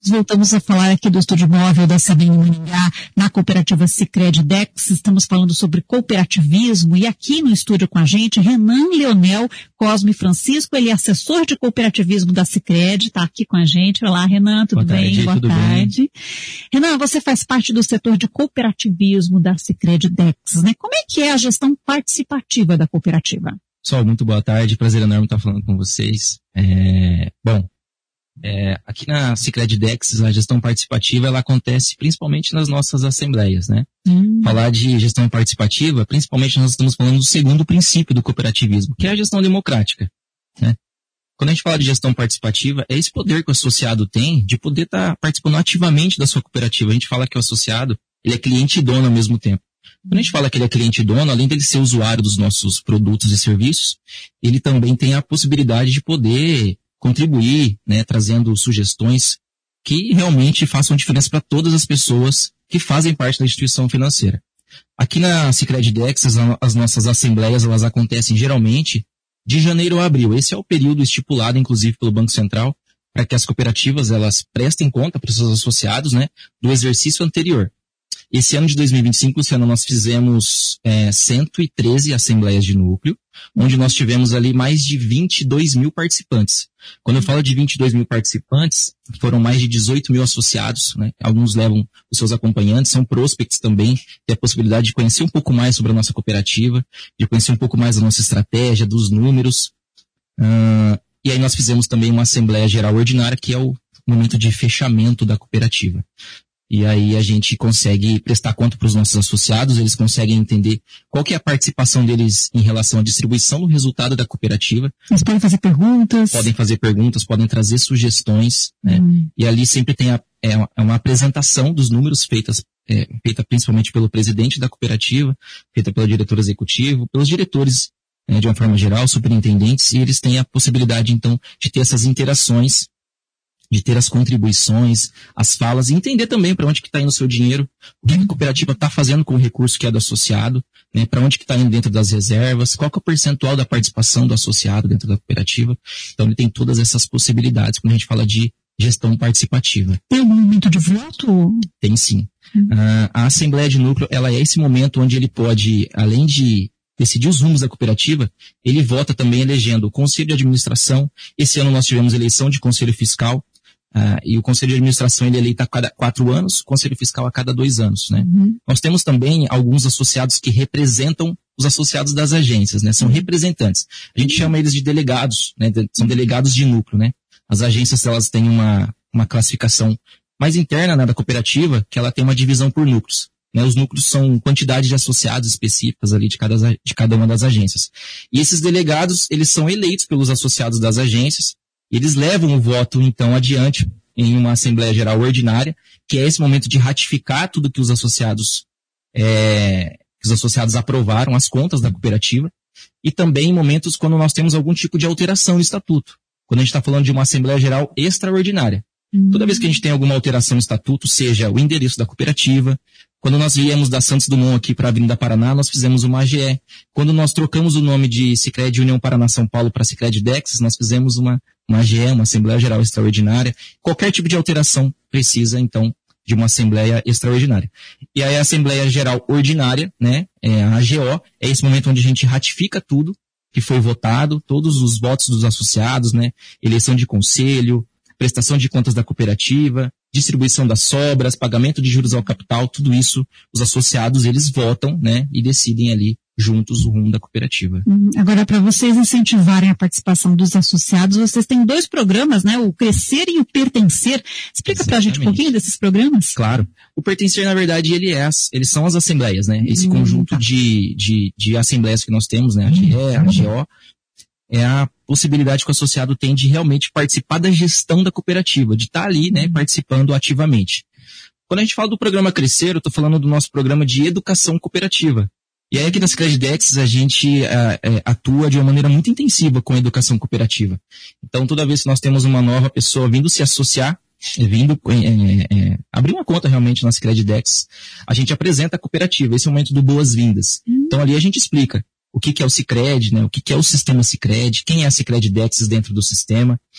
Voltamos a falar aqui do estúdio móvel da CBN Maringá, na cooperativa Sicredi Dex. Estamos falando sobre cooperativismo e aqui no estúdio com a gente, Renan Leonel Cosme Francisco, ele é assessor de cooperativismo da Sicredi, está aqui com a gente. Olá, Renan, tudo bem? Boa tarde. Renan, você faz parte do setor de cooperativismo da Sicredi Dex, né? Como é que é a gestão participativa da cooperativa? Pessoal, muito boa tarde, prazer enorme estar falando com vocês. Aqui na Sicredi Dex, a gestão participativa, ela acontece principalmente nas nossas assembleias, né? Falar de gestão participativa, principalmente nós estamos falando do segundo princípio do cooperativismo, que é a gestão democrática, né? Quando a gente fala de gestão participativa, é esse poder que o associado tem de poder estar participando ativamente da sua cooperativa. A gente fala que o associado, ele é cliente e dono ao mesmo tempo. Quando a gente fala que ele é cliente e dono, além dele ser usuário dos nossos produtos e serviços, ele também tem a possibilidade de poder contribuir, né, trazendo sugestões que realmente façam diferença para todas as pessoas que fazem parte da instituição financeira. Aqui na Sicredi Dex, as nossas assembleias, elas acontecem geralmente de janeiro a abril. Esse é o período estipulado, inclusive, pelo Banco Central, para que as cooperativas, elas prestem conta para os seus associados, né, do exercício anterior. Esse ano de 2025, Luciano, nós fizemos 113 assembleias de núcleo, onde nós tivemos ali mais de 22 mil participantes. Quando eu falo de 22 mil participantes, foram mais de 18 mil associados, né? Alguns levam os seus acompanhantes, são prospects também, tem a possibilidade de conhecer um pouco mais sobre a nossa cooperativa, de conhecer um pouco mais da nossa estratégia, dos números. E aí nós fizemos também uma Assembleia Geral Ordinária, que é o momento de fechamento da cooperativa. E aí a gente consegue prestar conta para os nossos associados, eles conseguem entender qual que é a participação deles em relação à distribuição do resultado da cooperativa. Eles podem fazer perguntas. Podem fazer perguntas, podem trazer sugestões, né? E ali sempre tem uma apresentação dos números feita principalmente pelo presidente da cooperativa, feita pelo diretor executivo, pelos diretores, de uma forma geral, superintendentes, e eles têm a possibilidade, então, de ter essas interações, de ter as contribuições, as falas, e entender também para onde que está indo o seu dinheiro, o que a cooperativa está fazendo com o recurso que é do associado, né, para onde que está indo dentro das reservas, qual que é o percentual da participação do associado dentro da cooperativa. Então ele tem todas essas possibilidades quando a gente fala de gestão participativa. Tem um momento de voto? Tem sim. A Assembleia de Núcleo, ela é esse momento onde ele pode, além de decidir os rumos da cooperativa, ele vota também elegendo o Conselho de Administração. Esse ano nós tivemos eleição de Conselho Fiscal, e o Conselho de Administração ele é eleito a cada 4 anos, o Conselho Fiscal a cada 2 anos, né? Nós temos também alguns associados que representam os associados das agências, né? São representantes. A gente chama eles de delegados, né? São delegados de núcleo, né? As agências, elas têm uma classificação mais interna, né, da cooperativa, que ela tem uma divisão por núcleos, né? Os núcleos são quantidade de associados específicas ali de cada uma das agências. E esses delegados, eles são eleitos pelos associados das agências. Eles levam o voto, então, adiante em uma Assembleia Geral Ordinária, que é esse momento de ratificar tudo que os associados aprovaram, as contas da cooperativa, e também em momentos quando nós temos algum tipo de alteração no estatuto, quando a gente está falando de uma Assembleia Geral Extraordinária. Toda vez que a gente tem alguma alteração no estatuto, seja o endereço da cooperativa, quando nós viemos da Santos Dumont aqui para a Avenida Paraná, nós fizemos uma AGE. Quando nós trocamos o nome de Sicredi União Paraná São Paulo para Sicredi Dex, nós fizemos uma AGE, uma Assembleia Geral Extraordinária. Qualquer tipo de alteração precisa, então, de uma Assembleia Extraordinária. E aí a Assembleia Geral Ordinária, né, a AGO, é esse momento onde a gente ratifica tudo que foi votado, todos os votos dos associados, né, eleição de conselho, prestação de contas da cooperativa, distribuição das sobras, pagamento de juros ao capital, tudo isso, os associados, eles votam, né, e decidem ali juntos o rumo da cooperativa. Agora, para vocês incentivarem a participação dos associados, vocês têm 2 programas, né, o Crescer e o Pertencer. Explica para a gente um pouquinho desses programas. Claro. O Pertencer, na verdade, eles são as assembleias, né, esse conjunto de assembleias que nós temos, né, a GE, a GO, é a possibilidade que o associado tem de realmente participar da gestão da cooperativa, de estar ali, né, participando ativamente. Quando a gente fala do programa Crescer, eu estou falando do nosso programa de educação cooperativa. E aí aqui na Sicredi Dex a gente atua de uma maneira muito intensiva com a educação cooperativa. Então toda vez que nós temos uma nova pessoa vindo se associar, vindo abrir uma conta realmente na Sicredi Dex, a gente apresenta a cooperativa, esse é o momento do boas-vindas. Então ali a gente explica o que é o Sicredi, né? O que é o sistema Sicredi, quem é a Sicredi Dex dentro do sistema.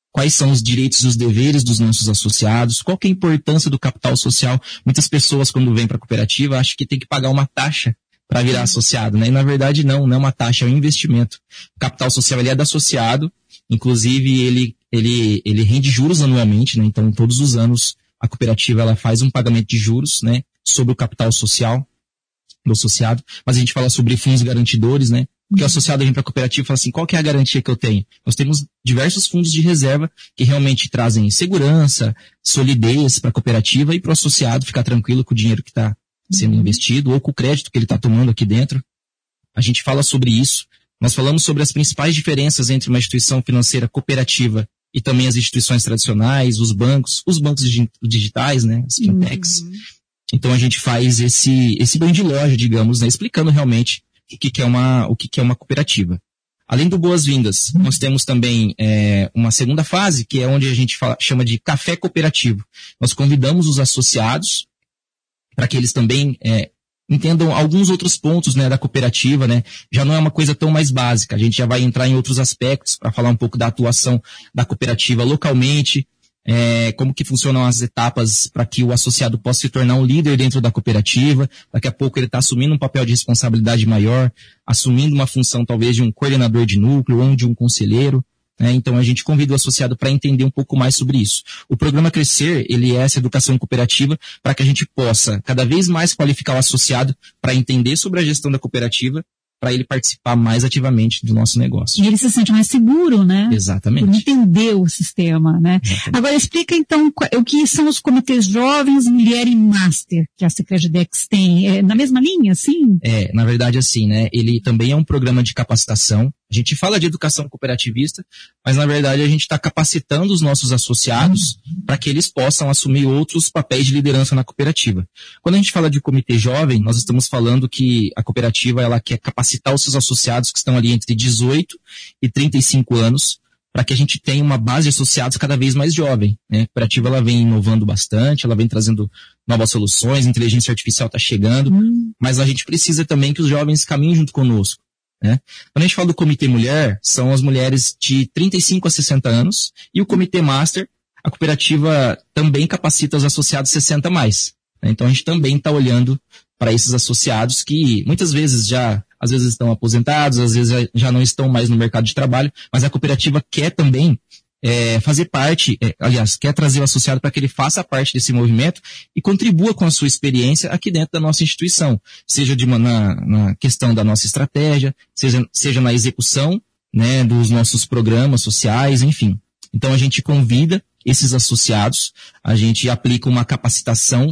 quais são os direitos e os deveres dos nossos associados, qual que é a importância do capital social. Muitas pessoas, quando vêm para a cooperativa, acham que tem que pagar uma taxa para virar associado, né? E na verdade não é uma taxa, é um investimento. O capital social ele é do associado, inclusive ele rende juros anualmente, né? Então todos os anos a cooperativa ela faz um pagamento de juros, né? Sobre o capital social do associado, mas a gente fala sobre fundos garantidores, né? Porque o associado vem para a cooperativa e fala assim, qual que é a garantia que eu tenho? Nós temos diversos fundos de reserva que realmente trazem segurança, solidez para a cooperativa e para o associado ficar tranquilo com o dinheiro que está sendo investido ou com o crédito que ele está tomando aqui dentro. A gente fala sobre isso. Nós falamos sobre as principais diferenças entre uma instituição financeira cooperativa e também as instituições tradicionais, os bancos digitais, né? As fintechs. Então a gente faz esse banho de loja, digamos, né? Explicando realmente o que é uma cooperativa. Além do Boas-Vindas, nós temos também uma segunda fase, que é onde a gente chama de café cooperativo. Nós convidamos os associados para que eles também entendam alguns outros pontos, né, da cooperativa, né? Já não é uma coisa tão mais básica, a gente já vai entrar em outros aspectos para falar um pouco da atuação da cooperativa localmente, como que funcionam as etapas para que o associado possa se tornar um líder dentro da cooperativa. Daqui a pouco ele está assumindo um papel de responsabilidade maior, assumindo uma função talvez de um coordenador de núcleo ou de um conselheiro. Então a gente convida o associado para entender um pouco mais sobre isso. O programa Crescer, ele é essa educação cooperativa para que a gente possa cada vez mais qualificar o associado para entender sobre a gestão da cooperativa, para ele participar mais ativamente do nosso negócio. E ele se sente mais seguro, né? Exatamente. Por entender o sistema, né? Exatamente. Agora explica então o que são os comitês jovens, mulher e master que a Sicredi-Dex tem. Na mesma linha, assim? Na verdade assim, né? Ele também é um programa de capacitação. A gente fala de educação cooperativista, mas na verdade a gente está capacitando os nossos associados para que eles possam assumir outros papéis de liderança na cooperativa. Quando a gente fala de comitê jovem, nós estamos falando que a cooperativa ela quer capacitar os seus associados que estão ali entre 18 e 35 anos, para que a gente tenha uma base de associados cada vez mais jovem, né? A cooperativa ela vem inovando bastante, ela vem trazendo novas soluções, a inteligência artificial está chegando, mas a gente precisa também que os jovens caminhem junto conosco. Quando a gente fala do comitê mulher, são as mulheres de 35 a 60 anos, e o comitê master, a cooperativa também capacita os associados 60 a mais. Então a gente também está olhando para esses associados que muitas vezes às vezes estão aposentados, às vezes já não estão mais no mercado de trabalho, mas a cooperativa quer também fazer parte, quer trazer o associado para que ele faça parte desse movimento e contribua com a sua experiência aqui dentro da nossa instituição, seja na questão da nossa estratégia, seja na execução, né, dos nossos programas sociais, enfim. Então a gente convida esses associados, a gente aplica uma capacitação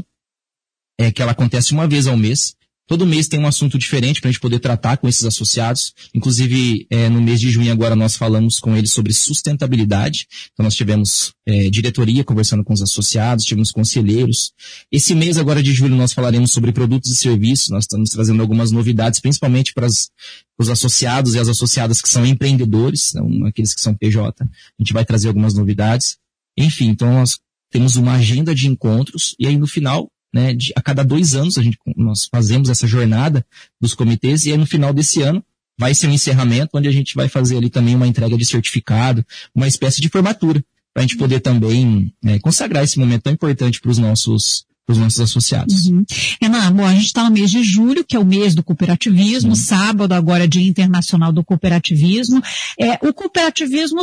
que ela acontece uma vez ao mês. Todo mês tem um assunto diferente para a gente poder tratar com esses associados. Inclusive, no mês de junho agora nós falamos com eles sobre sustentabilidade. Então nós tivemos diretoria conversando com os associados, tivemos conselheiros. Esse mês agora de julho nós falaremos sobre produtos e serviços. Nós estamos trazendo algumas novidades, principalmente para os associados e as associadas que são empreendedores, não aqueles que são PJ. A gente vai trazer algumas novidades. Enfim, então nós temos uma agenda de encontros e aí no final, né, a cada 2 anos nós fazemos essa jornada dos comitês e aí no final desse ano vai ser um encerramento onde a gente vai fazer ali também uma entrega de certificado, uma espécie de formatura, para a gente poder também consagrar esse momento tão importante para os nossos associados. Renan, bom, a gente está no mês de julho, que é o mês do cooperativismo, sábado agora é Dia Internacional do Cooperativismo. O cooperativismo,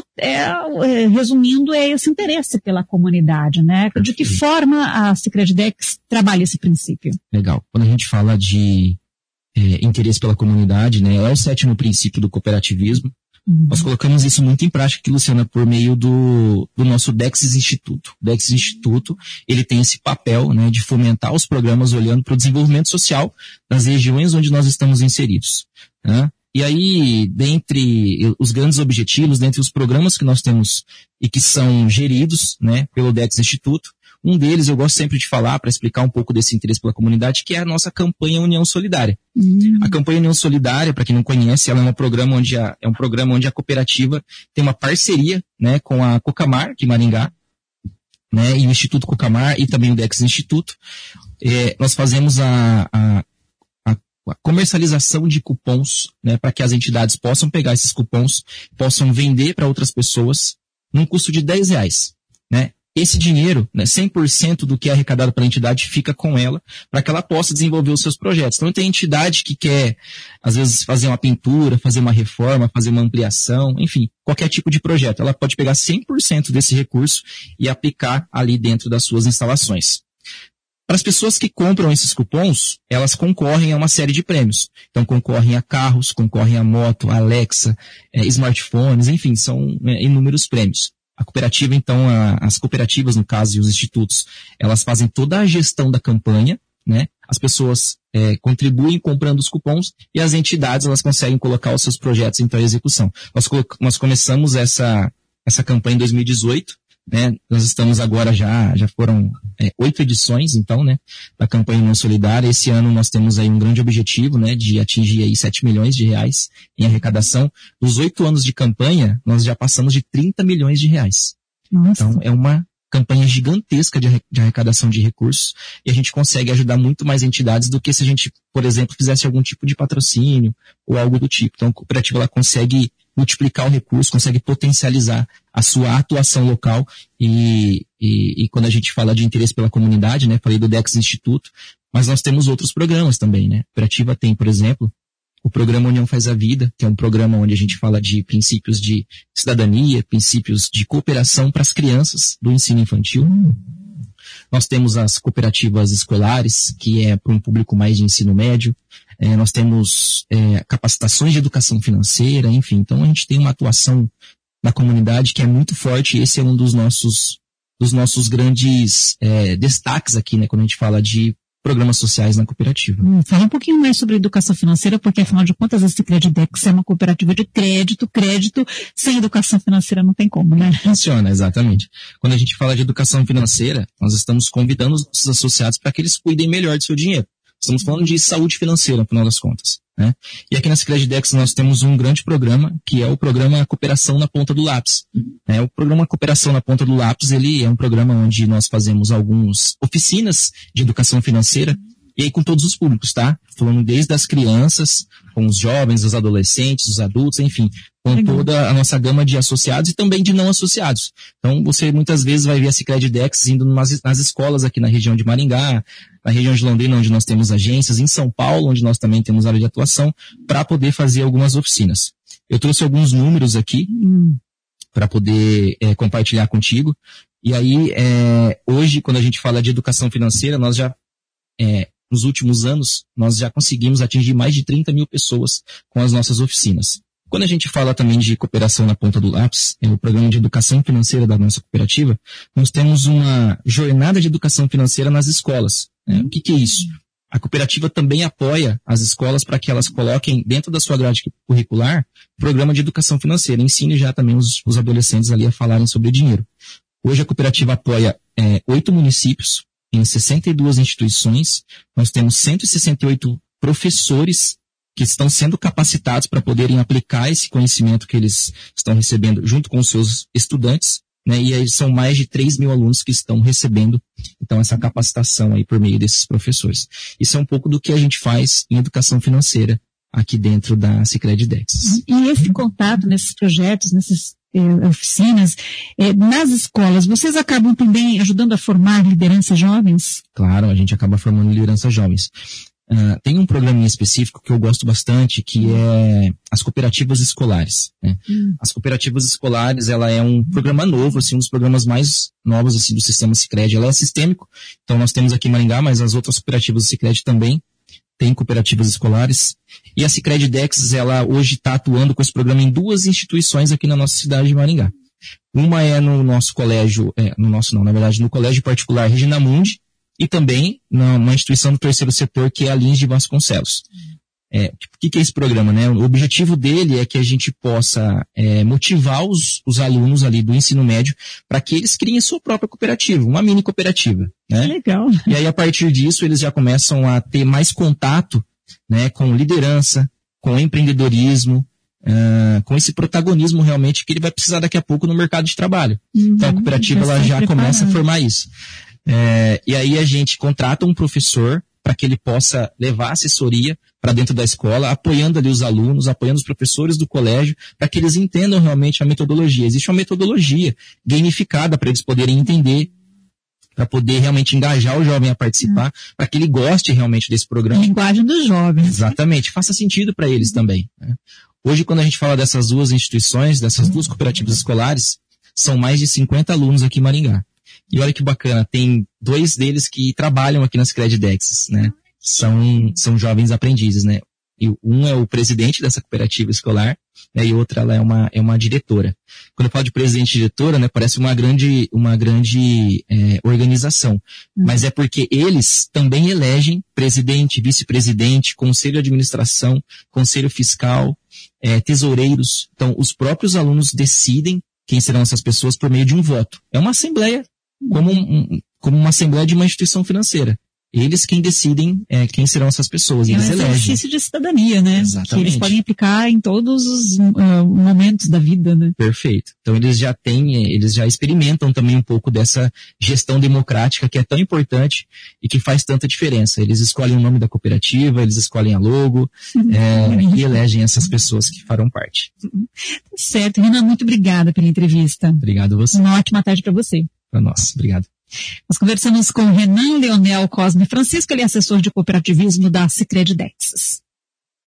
resumindo, é esse interesse pela comunidade, né? De que forma a Sicredi-Dex trabalha esse princípio? Legal. Quando a gente fala de interesse pela comunidade, né, é o 7º princípio do cooperativismo. Nós colocamos isso muito em prática aqui, Luciana, por meio do nosso Dexis Instituto. O Dexis Instituto, ele tem esse papel, né, de fomentar os programas olhando para o desenvolvimento social das regiões onde nós estamos inseridos, né? E aí, dentre os grandes objetivos, dentre os programas que nós temos e que são geridos, né, pelo Dexis Instituto, um deles eu gosto sempre de falar para explicar um pouco desse interesse pela comunidade, que é a nossa campanha União Solidária. A campanha União Solidária, para quem não conhece, ela é um programa onde a cooperativa tem uma parceria, né, com a Cocamar de Maringá, né, e o Instituto Cocamar e também o Dexis Instituto. Nós fazemos a comercialização de cupons, né, para que as entidades possam pegar esses cupons, possam vender para outras pessoas, num custo de R$10, né? Esse dinheiro, né, 100% do que é arrecadado pela entidade fica com ela para que ela possa desenvolver os seus projetos. Então tem entidade que quer, às vezes, fazer uma pintura, fazer uma reforma, fazer uma ampliação, enfim, qualquer tipo de projeto. Ela pode pegar 100% desse recurso e aplicar ali dentro das suas instalações. Para as pessoas que compram esses cupons, elas concorrem a uma série de prêmios. Então concorrem a carros, concorrem a moto, a Alexa, smartphones, enfim, são inúmeros prêmios. A cooperativa, então, as cooperativas, no caso, e os institutos, elas fazem toda a gestão da campanha, né? As pessoas contribuem comprando os cupons e as entidades, elas conseguem colocar os seus projetos então em execução. Nós começamos essa campanha em 2018, né? Nós estamos agora já foram 8 edições, então, né? Da campanha União Solidária. Esse ano nós temos aí um grande objetivo, né? De atingir aí R$7 milhões em arrecadação. Nos 8 anos de campanha, nós já passamos de R$30 milhões. Nossa. Então, é uma campanha gigantesca de arrecadação de recursos e a gente consegue ajudar muito mais entidades do que se a gente, por exemplo, fizesse algum tipo de patrocínio ou algo do tipo. Então, a cooperativa, ela consegue multiplicar o recurso, consegue potencializar a sua atuação local e quando a gente fala de interesse pela comunidade, né, falei do Dex Instituto, mas nós temos outros programas também, né? A cooperativa tem, por exemplo, o programa União Faz a Vida, que é um programa onde a gente fala de princípios de cidadania, princípios de cooperação para as crianças do ensino infantil. Nós temos as cooperativas escolares, que é para um público mais de ensino médio. Nós temos capacitações de educação financeira, enfim. Então a gente tem uma atuação na comunidade que é muito forte. Esse é um dos nossos grandes destaques aqui, né, quando a gente fala de programas sociais na cooperativa. Fala um pouquinho mais sobre educação financeira, porque afinal de contas a Sicredi Dex é uma cooperativa de crédito sem educação financeira não tem como, né? Funciona, exatamente. Quando a gente fala de educação financeira, nós estamos convidando os nossos associados para que eles cuidem melhor do seu dinheiro. Estamos falando de saúde financeira, no final das contas, né? E aqui na Sicredi Dex nós temos um grande programa, que é o programa Cooperação na Ponta do Lápis. O programa Cooperação na Ponta do Lápis, ele é um programa onde nós fazemos algumas oficinas de educação financeira, e aí com todos os públicos, tá? Falando desde as crianças, com os jovens, os adolescentes, os adultos, enfim, com toda a nossa gama de associados e também de não associados. Então, você muitas vezes vai ver a Sicredi Dex indo nas escolas aqui na região de Maringá, na região de Londrina, onde nós temos agências, em São Paulo, onde nós também temos área de atuação, para poder fazer algumas oficinas. Eu trouxe alguns números aqui para poder compartilhar contigo. E aí, hoje, quando a gente fala de educação financeira, nós já nos últimos anos, nós já conseguimos atingir mais de 30 mil pessoas com as nossas oficinas. Quando a gente fala também de cooperação na ponta do lápis, o programa de educação financeira da nossa cooperativa, nós temos uma jornada de educação financeira nas escolas. O que é isso? A cooperativa também apoia as escolas para que elas coloquem dentro da sua grade curricular programa de educação financeira. Ensine já também os adolescentes ali a falarem sobre dinheiro. Hoje a cooperativa apoia 8 municípios, em 62 instituições. Nós temos 168 professores que estão sendo capacitados para poderem aplicar esse conhecimento que eles estão recebendo junto com os seus estudantes, né? E aí são mais de 3 mil alunos que estão recebendo, então, essa capacitação aí por meio desses professores. Isso é um pouco do que a gente faz em educação financeira aqui dentro da Sicredi Dex. E esse contato nesses projetos, nessas oficinas, nas escolas, vocês acabam também ajudando a formar lideranças jovens? Claro, a gente acaba formando lideranças jovens. Tem um programa em específico que eu gosto bastante, que é as cooperativas escolares, né? As cooperativas escolares, ela é um programa novo, assim, um dos programas mais novos, assim, do sistema Sicredi. Ela é sistêmico, então nós temos aqui em Maringá, mas as outras cooperativas do Sicredi também tem cooperativas escolares. E a Sicredi Dex, ela hoje está atuando com esse programa em 2 instituições aqui na nossa cidade de Maringá. Uma é no nosso colégio, no colégio particular Regina Mundi, e também numa instituição do terceiro setor, que é a Lins de Vasconcelos. O que é esse programa, né? O objetivo dele é que a gente possa motivar os alunos ali do ensino médio para que eles criem sua própria cooperativa, uma mini cooperativa, né? Legal. E aí, a partir disso, eles já começam a ter mais contato, né, com liderança, com empreendedorismo, com esse protagonismo realmente que ele vai precisar daqui a pouco no mercado de trabalho. Então, a cooperativa ela já começa a formar isso. E aí a gente contrata um professor para que ele possa levar assessoria para dentro da escola, apoiando ali os alunos, apoiando os professores do colégio, para que eles entendam realmente a metodologia. Existe uma metodologia gamificada para eles poderem entender, para poder realmente engajar o jovem a participar, para que ele goste realmente desse programa. Linguagem dos jovens. Exatamente, faça sentido para eles também, né? Hoje, quando a gente fala dessas duas instituições, dessas duas cooperativas escolares, são mais de 50 alunos aqui em Maringá. E olha que bacana, tem 2 deles que trabalham aqui na Sicredi Dexis, né? São jovens aprendizes, né? E um é o presidente dessa cooperativa escolar, né? E outra ela é uma diretora. Quando eu falo de presidente e diretora, né? Parece uma grande organização. Mas é porque eles também elegem presidente, vice-presidente, conselho de administração, conselho fiscal, tesoureiros. Então, os próprios alunos decidem quem serão essas pessoas por meio de um voto. É uma assembleia, como uma assembleia de uma instituição financeira. Eles quem decidem quem serão essas pessoas. Eles elegem. É um exercício de cidadania, né? Exatamente. Que eles podem aplicar em todos os momentos da vida, né? Perfeito. Então eles já experimentam também um pouco dessa gestão democrática que é tão importante e que faz tanta diferença. Eles escolhem o nome da cooperativa, eles escolhem a logo e elegem essas pessoas que farão parte. Certo. Renan, muito obrigada pela entrevista. Obrigado a você. Uma ótima tarde para você. Para nós. Obrigado. Nós conversamos com Renan Leonel Cosme Francisco, ele é assessor de cooperativismo da Sicredi Dexis.